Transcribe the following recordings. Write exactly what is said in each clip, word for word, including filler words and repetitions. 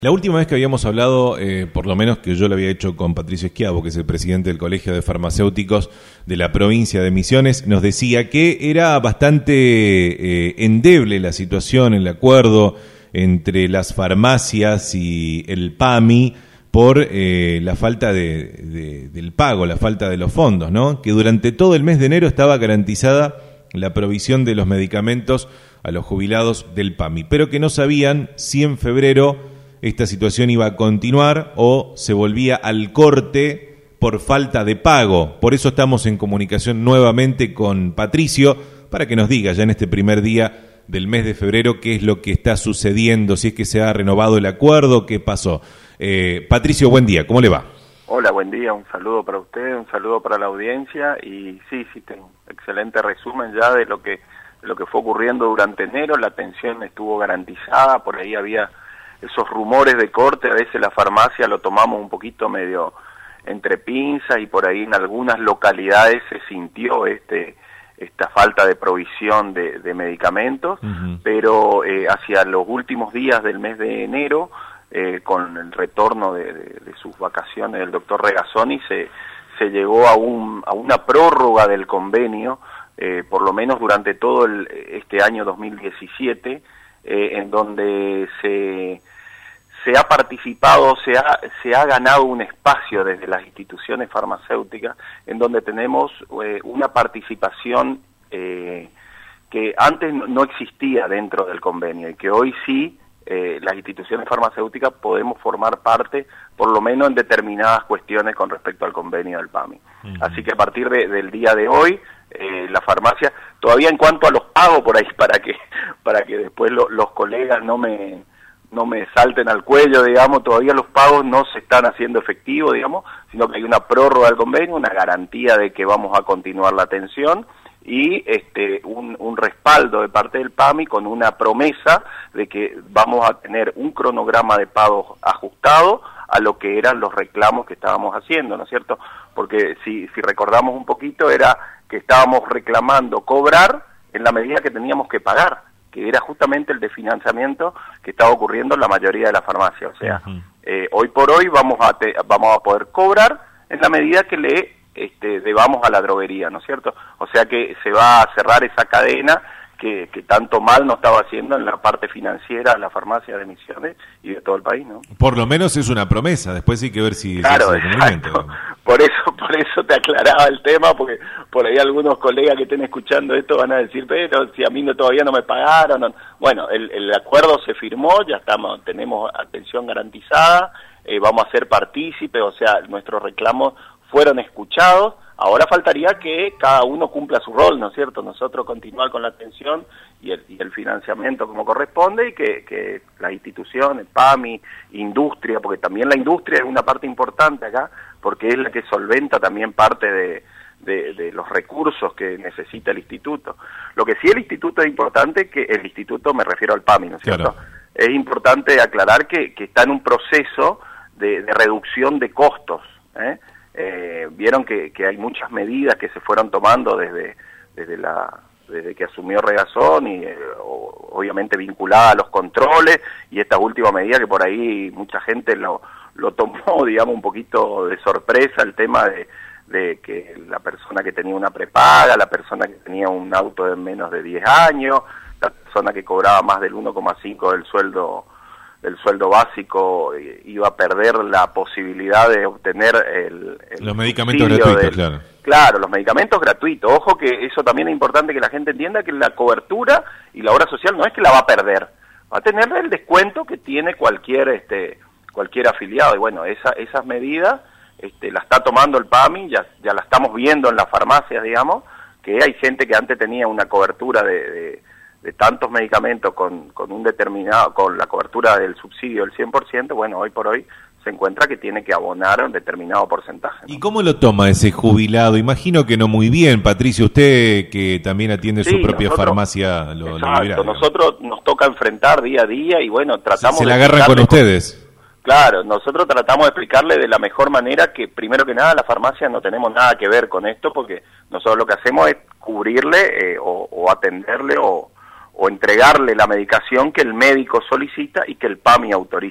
La última vez que habíamos hablado, eh, por lo menos que yo lo había hecho con Patricio Schiavo, que es el presidente del Colegio de Farmacéuticos de la provincia de Misiones, nos decía que era bastante eh, endeble la situación, el acuerdo entre las farmacias y el PAMI por eh, la falta de, de, del pago, la falta de los fondos, ¿no? Que durante todo el mes de enero estaba garantizada la provisión de los medicamentos a los jubilados del PAMI, pero que no sabían si en febrero esta situación iba a continuar o se volvía al corte por falta de pago. Por eso estamos en comunicación nuevamente con Patricio para que nos diga ya en este primer día del mes de febrero qué es lo que está sucediendo, si es que se ha renovado el acuerdo, qué pasó. Eh, Patricio, buen día, ¿cómo le va? Hola, buen día, un saludo para usted, un saludo para la audiencia y sí, sí, tengo un excelente resumen ya de lo que, de lo que fue ocurriendo durante enero. La atención estuvo garantizada, por ahí había esos rumores de corte, a veces la farmacia lo tomamos un poquito medio entre pinzas y por ahí en algunas localidades se sintió este esta falta de provisión de, de medicamentos, uh-huh. pero eh, hacia los últimos días del mes de enero, eh, con el retorno de, de, de sus vacaciones del doctor Regazzoni, se, se llegó a, un, a una prórroga del convenio, eh, por lo menos durante todo el, este año dos mil diecisiete, eh, en donde se... se ha participado, se ha, se ha ganado un espacio desde las instituciones farmacéuticas en donde tenemos eh, una participación eh, que antes no existía dentro del convenio y que hoy sí eh, las instituciones farmacéuticas podemos formar parte, por lo menos en determinadas cuestiones con respecto al convenio del PAMI. Uh-huh. Así que a partir de, del día de hoy, eh, la farmacia, todavía en cuanto a los pagos por ahí, para que, para que después lo, los colegas no me... no me salten al cuello, digamos, todavía los pagos no se están haciendo efectivos, digamos, sino que hay una prórroga del convenio, una garantía de que vamos a continuar la atención y este un, un respaldo de parte del PAMI con una promesa de que vamos a tener un cronograma de pagos ajustado a lo que eran los reclamos que estábamos haciendo, ¿no es cierto? Porque si, si recordamos un poquito, era que estábamos reclamando cobrar en la medida que teníamos que pagar, que era justamente el desfinanciamiento que estaba ocurriendo en la mayoría de las farmacias. O sea, uh-huh. eh, hoy por hoy vamos a te, vamos a poder cobrar en la medida que le este, debamos a la droguería, ¿no es cierto? O sea que se va a cerrar esa cadena que, que tanto mal nos estaba haciendo en la parte financiera de la farmacia de Misiones y de todo el país, ¿no? Por lo menos es una promesa, después hay que ver si claro, se hace el movimiento. Por eso, por eso te aclaraba el tema, porque por ahí algunos colegas que estén escuchando esto van a decir, pero si a mí no, todavía no me pagaron. No. Bueno, el, el acuerdo se firmó, ya estamos, tenemos atención garantizada, eh, vamos a ser partícipes, o sea, nuestros reclamos fueron escuchados. Ahora faltaría que cada uno cumpla su rol, ¿no es cierto? Nosotros continuar con la atención y el, y el financiamiento como corresponde y que, que las instituciones, PAMI, industria, porque también la industria es una parte importante acá, porque es la que solventa también parte de, de, de los recursos que necesita el instituto. Lo que sí el instituto es importante, que el instituto, me refiero al PAMI, ¿no es cierto? Claro. Es importante aclarar que, que está en un proceso de, de reducción de costos, ¿eh? Eh, vieron que, que hay muchas medidas que se fueron tomando desde desde la desde que asumió Regazzoni, y eh, obviamente vinculada a los controles, y esta última medida que por ahí mucha gente lo lo tomó, digamos, un poquito de sorpresa, el tema de, de que la persona que tenía una prepaga, la persona que tenía un auto de menos de diez años, la persona que cobraba más del uno coma cinco del sueldo el sueldo básico iba a perder la posibilidad de obtener el, el los medicamentos gratuitos, del, claro. Claro, los medicamentos gratuitos. Ojo que eso también es importante que la gente entienda, que la cobertura y la obra social no es que la va a perder, va a tener el descuento que tiene cualquier este cualquier afiliado. Y bueno, esa, esas medidas este, la está tomando el PAMI, ya, ya la estamos viendo en las farmacias, digamos, que hay gente que antes tenía una cobertura de... de de tantos medicamentos con, con un determinado, con la cobertura del subsidio del cien por ciento, bueno, hoy por hoy se encuentra que tiene que abonar un determinado porcentaje, ¿no? ¿Y cómo lo toma ese jubilado? Imagino que no muy bien, Patricio, usted que también atiende sí, su propia nosotros, farmacia. Lo, exacto, lo nosotros nos toca enfrentar día a día y bueno, tratamos se, se de... la agarran con ustedes. Claro, nosotros tratamos de explicarle de la mejor manera que, primero que nada, la farmacia no tenemos nada que ver con esto, porque nosotros lo que hacemos es cubrirle eh, o, o atenderle o... o entregarle la medicación que el médico solicita y que el PAMI autoriza.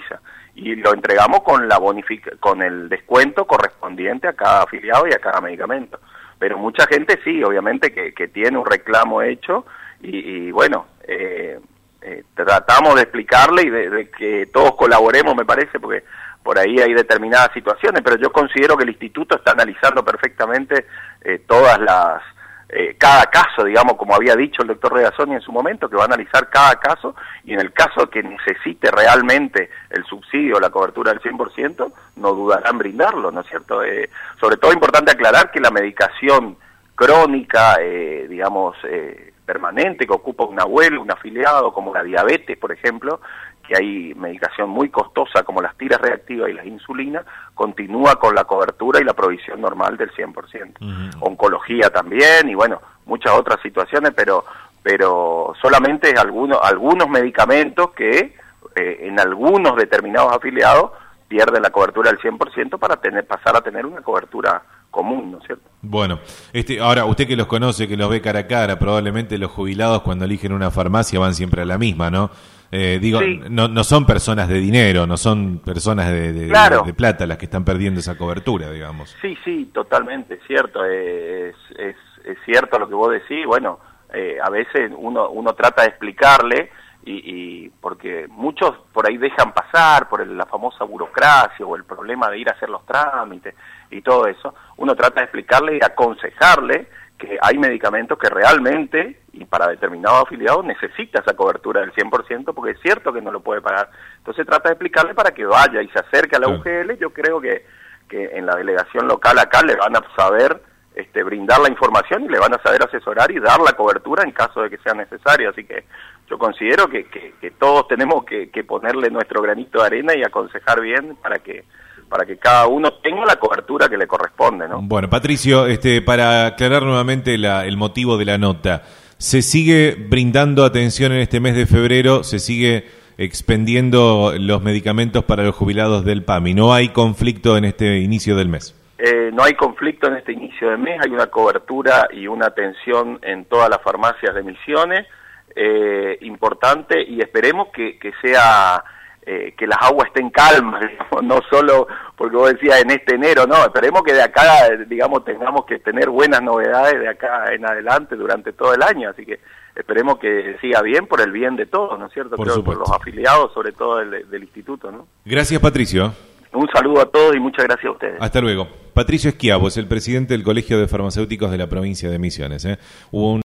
y lo entregamos con la bonific con el descuento correspondiente a cada afiliado y a cada medicamento. Pero mucha gente sí, obviamente que, que tiene un reclamo hecho y, y bueno, eh, eh, tratamos de explicarle y de, de que todos colaboremos, me parece, porque por ahí hay determinadas situaciones, pero yo considero que el instituto está analizando perfectamente eh, todas las, eh, cada caso, digamos, como había dicho el doctor Regazzoni en su momento, que va a analizar cada caso, y en el caso que necesite realmente el subsidio o la cobertura del cien por ciento, no dudarán en brindarlo, ¿no es cierto? Eh, sobre todo es importante aclarar que la medicación crónica, eh, digamos, eh, permanente, que ocupa un abuelo, un afiliado, como la diabetes, por ejemplo, que hay medicación muy costosa como las tiras reactivas y las insulinas, continúa con la cobertura y la provisión normal del cien por ciento. Uh-huh. Oncología también, y bueno, muchas otras situaciones, pero pero solamente algunos, algunos medicamentos que eh, en algunos determinados afiliados pierden la cobertura del cien por ciento para tener pasar a tener una cobertura común, ¿no es cierto? Bueno, este, ahora usted que los conoce, que los ve cara a cara, probablemente los jubilados cuando eligen una farmacia van siempre a la misma, ¿no? Eh, digo, sí. no, no son personas de dinero, no son personas de, de, claro. de, de plata las que están perdiendo esa cobertura, digamos. Sí, sí, totalmente, cierto, es, es, es cierto lo que vos decís, bueno, eh, a veces uno, uno trata de explicarle, y, y porque muchos por ahí dejan pasar por el, la famosa burocracia o el problema de ir a hacer los trámites y todo eso, uno trata de explicarle y aconsejarle que hay medicamentos que realmente, y para determinados afiliados, necesita esa cobertura del cien por ciento, porque es cierto que no lo puede pagar. Entonces trata de explicarle para que vaya y se acerque a la U G L. Yo creo que, que en la delegación local acá le van a saber este, brindar la información y le van a saber asesorar y dar la cobertura en caso de que sea necesario. Así que yo considero que, que, que todos tenemos que, que ponerle nuestro granito de arena y aconsejar bien para que para que cada uno tenga la cobertura que le corresponde, ¿no? Bueno, Patricio, este, para aclarar nuevamente la, el motivo de la nota, ¿se sigue brindando atención en este mes de febrero? ¿Se sigue expendiendo los medicamentos para los jubilados del P A M I? ¿No hay conflicto en este inicio del mes? Eh, no hay conflicto en este inicio de mes, hay una cobertura y una atención en todas las farmacias de Misiones, eh, importante, y esperemos que, que sea... Eh, que las aguas estén calmas, digamos, no solo porque vos decías en este enero, no, esperemos que de acá, digamos, tengamos que tener buenas novedades de acá en adelante durante todo el año, así que esperemos que siga bien por el bien de todos, ¿no es cierto? Por Creo supuesto. Por los afiliados, sobre todo del, del instituto, ¿no? Gracias, Patricio. Un saludo a todos y muchas gracias a ustedes. Hasta luego. Patricio Schiavo es el presidente del Colegio de Farmacéuticos de la provincia de Misiones, ¿eh? Hubo un